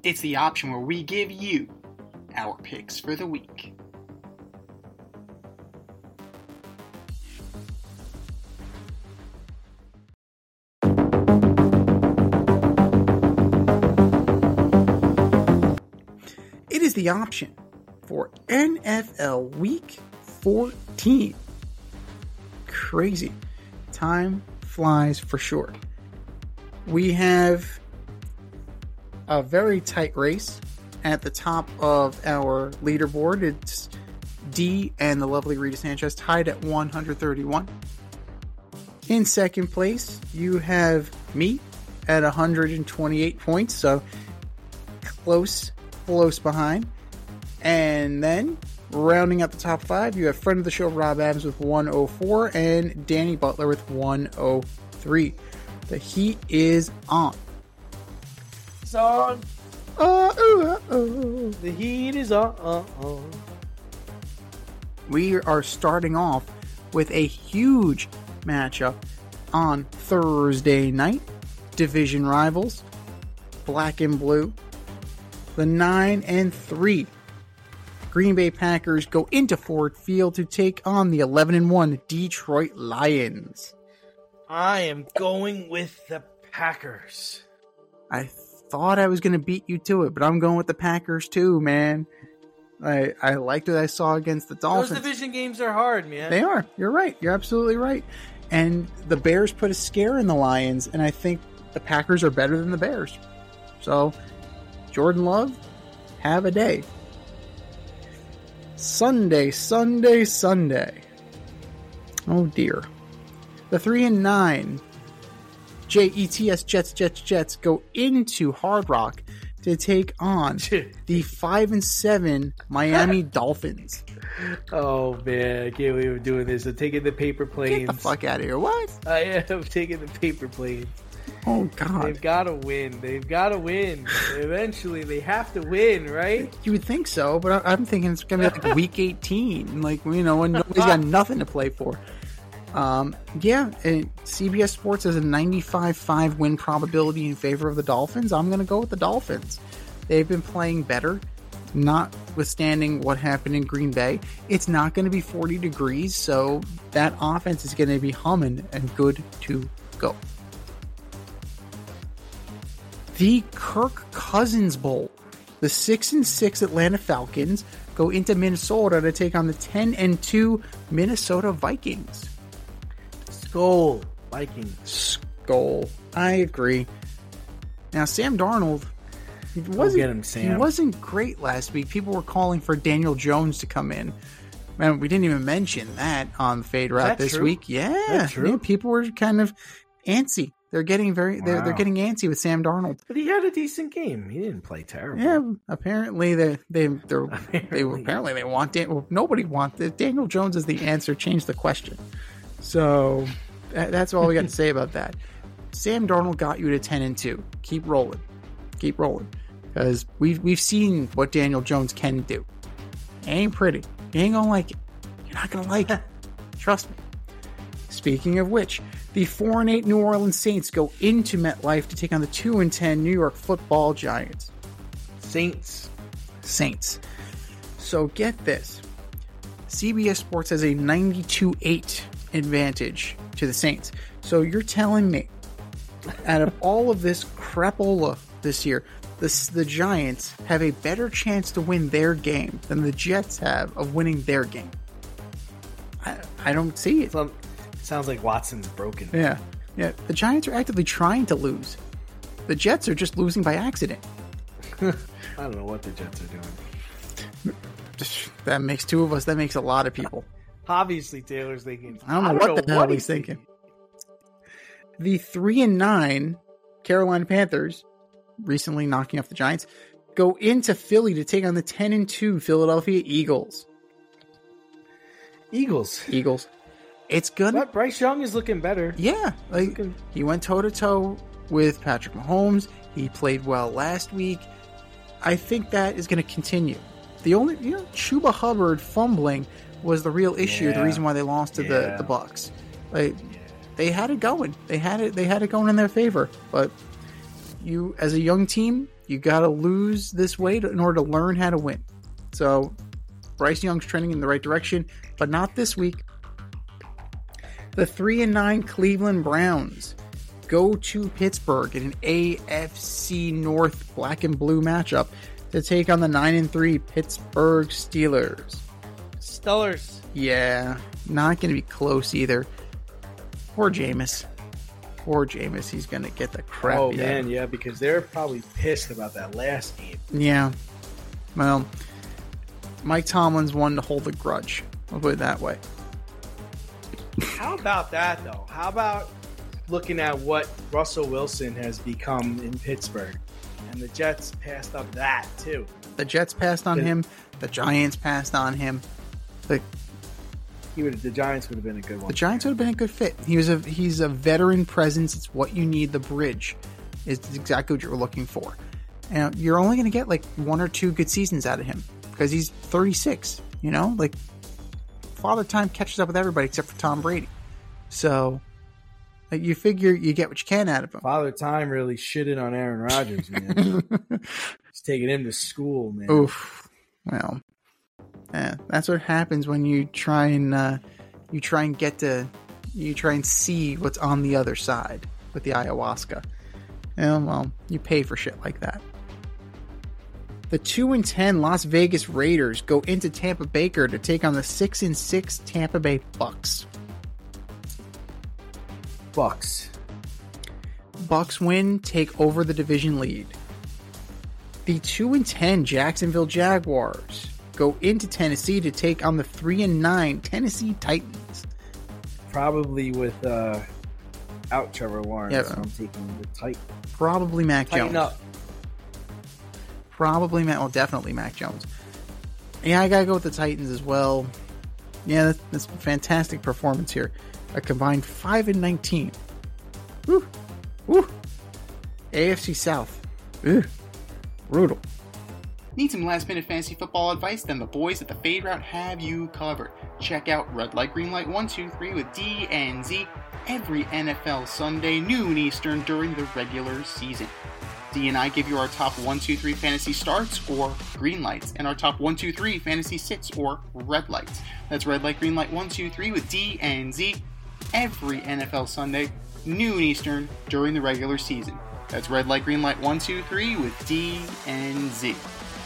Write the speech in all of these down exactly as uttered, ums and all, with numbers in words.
It's the option where we give you our picks for the week. It is the option for N F L Week fourteen. Crazy. Time flies for sure. We have a very tight race at the top of our leaderboard. It's D and the lovely Rita Sanchez tied at one hundred thirty-one. In second place, you have me at one hundred twenty-eight points, so close, close behind. And then, rounding out the top five, you have friend of the show Rob Adams with one oh four and Danny Butler with one oh three. The heat is on. It's on. Uh, uh, uh. The heat is on. Uh, uh. We are starting off with a huge matchup on Thursday night. Division rivals, black and blue. The nine and three Green Bay Packers go into Ford Field to take on the eleven and one Detroit Lions. I am going with the Packers. I thought I was going to beat you to it, but I'm going with the Packers too, man. I I liked what I saw against the Dolphins. Those division games are hard, man. They are. You're right. You're absolutely right. And the Bears put a scare in the Lions, and I think the Packers are better than the Bears. So, Jordan Love, have a day. Sunday, Sunday, Sunday. Oh dear. The three and nine J E T S Jets, Jets, Jets go into Hard Rock to take on the five and seven Miami Dolphins. Oh man, I can't believe we're doing this. I'm taking the paper planes. Get the fuck out of here. What? I am taking the paper planes. Oh god. They've got to win. They've got to win. Eventually, they have to win, right? You would think so, but I'm thinking it's going to be like week eighteen. Like, you know, when nobody's got nothing to play for. Um, yeah, and C B S Sports has a ninety-five point five win probability in favor of the Dolphins. I'm going to go with the Dolphins. They've been playing better, notwithstanding what happened in Green Bay. It's not going to be forty degrees, so that offense is going to be humming and good to go. The Kirk Cousins Bowl. The six and six Atlanta Falcons go into Minnesota to take on the ten and two Minnesota Vikings. Skull Vikings. Skull. I agree. Now, Sam Darnold, he wasn't, get him, Sam. he wasn't great last week. People were calling for Daniel Jones to come in. Man, we didn't even mention that on the Fade Route this true? week. Yeah, That's true? yeah, people were kind of antsy. They're getting very, they're, Wow. they're getting antsy with Sam Darnold. But he had a decent game. He didn't play terrible. Yeah, apparently they they they're, Apparently. they apparently they want Dan, well, nobody wants Daniel Jones is the answer. Change the question. So that, that's all we got to say about that. Sam Darnold got you to ten and two. Keep rolling, keep rolling, because we've we've seen what Daniel Jones can do. It ain't pretty. You ain't gonna like it. You're not gonna like it. Trust me. Speaking of which, the four and eight New Orleans Saints go into MetLife to take on the two and ten New York Football Giants. Saints. Saints. So get this. C B S Sports has a ninety-two eight advantage to the Saints. So you're telling me, out of all of this crapola this year, the, the Giants have a better chance to win their game than the Jets have of winning their game? I, I don't see it. Some, sounds like Watson's broken. Yeah. Yeah. The Giants are actively trying to lose. The Jets are just losing by accident. I don't know what the Jets are doing. That makes two of us. That makes a lot of people. Obviously, Taylor's thinking. I don't know, I don't what, know the hell what he's thinking. thinking. The three and nine Carolina Panthers, recently knocking off the Giants, go into Philly to take on the ten and two Philadelphia Eagles. Eagles. Eagles. It's good. But Bryce Young is looking better. Yeah, like looking... he went toe to toe with Patrick Mahomes. He played well last week. I think that is going to continue. The only, you know, Chuba Hubbard fumbling was the real issue. Yeah. The reason why they lost to yeah. the the Bucs. Like they had it going. They had it. They had it going in their favor. But you, as a young team, You got to lose this way to, in order to learn how to win. So Bryce Young's trending in the right direction, but not this week. The three and nine Cleveland Browns go to Pittsburgh in an A F C North black and blue matchup to take on the nine and three Pittsburgh Steelers. Steelers. Yeah, not going to be close either. Poor Jameis. Poor Jameis. He's going to get the crap. Oh, beat man, out of him. yeah, because they're probably pissed about that last game. Yeah. Well, Mike Tomlin's one to hold a grudge. I'll put it that way. How about that, though? How about looking at what Russell Wilson has become in Pittsburgh? And the Jets passed up that, too. The Jets passed on The- him. The Giants passed on him. The, He would the Giants would have been a good one. the Giants would have been a good fit. He was a he's a veteran presence. It's what you need. The bridge is exactly what you're looking for. And you're only going to get like one or two good seasons out of him because he's thirty-six. You know, like Father Time catches up with everybody except for Tom Brady. So like, you figure you get what you can out of him. Father Time really shitted on Aaron Rodgers, man. He's taking him to school, man. Oof. Well, yeah, that's what happens when you try and uh, you try and get to you try and see what's on the other side with the ayahuasca. And well, you pay for shit like that. The two and ten Las Vegas Raiders go into Tampa Baker to take on the six and six Tampa Bay Bucks. Bucks. Bucks win, take over the division lead. The two and ten Jacksonville Jaguars go into Tennessee to take on the three and nine Tennessee Titans. Probably with uh, out Trevor Lawrence. Yeah. So I'm taking the tight. Probably Mac Tighten Jones. up. Probably Mac. Well, definitely Mac Jones. Yeah, I gotta go with the Titans as well. Yeah, that's, that's a fantastic performance here. A combined five and nineteen. Woo, woo. A F C South. Ugh. Brutal. Need some last minute fantasy football advice? Then the boys at the Fade Route have you covered. Check out Red Light Green Light one two three with D and Z every N F L Sunday, noon Eastern during the regular season. D and I give you our top one two three fantasy starts or green lights, and our top one two three fantasy sits or red lights. That's Red Light Green Light one two three with D and Z every N F L Sunday, noon Eastern during the regular season. That's Red Light Green Light one two three with D and Z.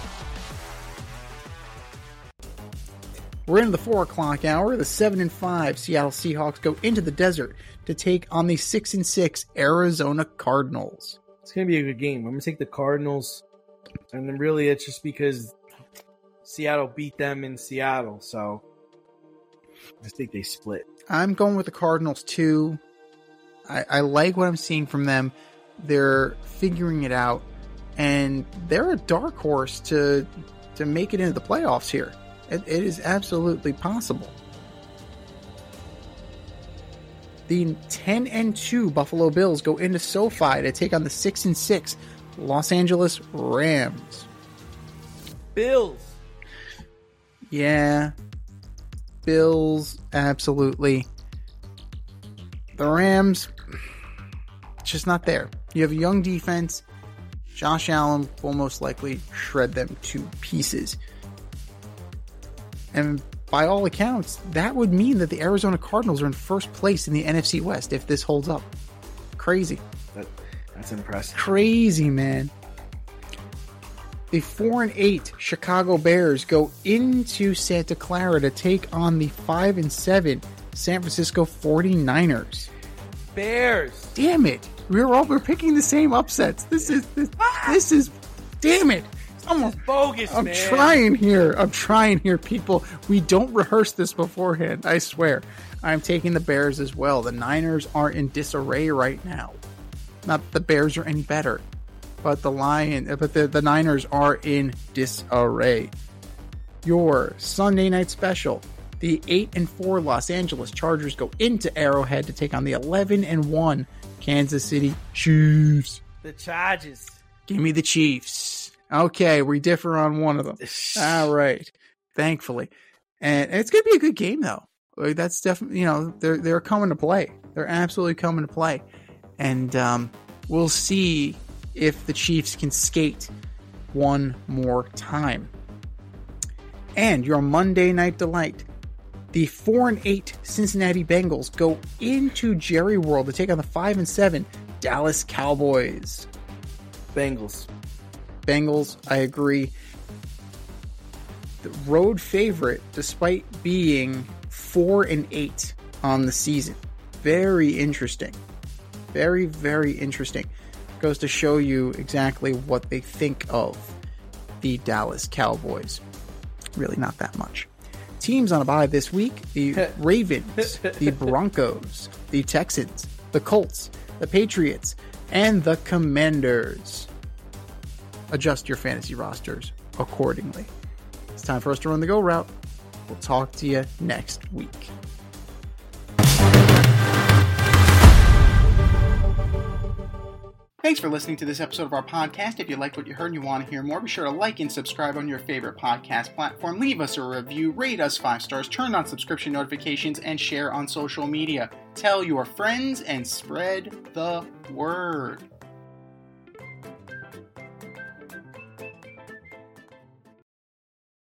We're into the four o'clock hour. The seven and five Seattle Seahawks go into the desert to take on the six and six Arizona Cardinals. It's going to be a good game. I'm going to take the Cardinals. And then really it's just because Seattle beat them in Seattle. So I just think they split. I'm going with the Cardinals too. I, I like what I'm seeing from them. They're figuring it out. And they're a dark horse to to make it into the playoffs here. It, it is absolutely possible. The ten and two Buffalo Bills go into SoFi to take on the six and six Los Angeles Rams. Bills. Yeah. Bills, absolutely. The Rams, just not there. You have a young defense. Josh Allen will most likely shred them to pieces. And by all accounts, that would mean that the Arizona Cardinals are in first place in the N F C West if this holds up. Crazy. That, that's impressive. Crazy, man. The four and eight Chicago Bears go into Santa Clara to take on the five and seven San Francisco forty-niners. Bears. Damn it. We're all we're picking the same upsets. This is this, this is damn it. I'm, Bogus, I'm man. trying here. I'm trying here, people. We don't rehearse this beforehand. I swear. I'm taking the Bears as well. The Niners are in disarray right now. Not that the Bears are any better, but the Lion, but the, the Niners are in disarray. Your Sunday night special. The eight and four Los Angeles Chargers go into Arrowhead to take on the eleven and one Kansas City Chiefs. The Chargers. Give me the Chiefs. Okay, we differ on one of them. All right, thankfully, and it's going to be a good game though. Like, that's definitely, you know, they're they're coming to play. They're absolutely coming to play, and um, we'll see if the Chiefs can skate one more time. And your Monday Night Delight. The four and eight Cincinnati Bengals go into Jerry World to take on the five and seven Dallas Cowboys. Bengals. Bengals, I agree. The road favorite, despite being four and eight on the season. Very interesting. Very, very interesting. Goes to show you exactly what they think of the Dallas Cowboys. Really not that much. Teams on a bye this week: the Ravens, the Broncos, the Texans, the Colts, the Patriots, and the Commanders. Adjust your fantasy rosters accordingly. It's time for us to run the go route. We'll talk to you next week. Thanks for listening to this episode of our podcast. If you liked what you heard and you want to hear more, be sure to like and subscribe on your favorite podcast platform. Leave us a review, rate us five stars, turn on subscription notifications, and share on social media. Tell your friends and spread the word.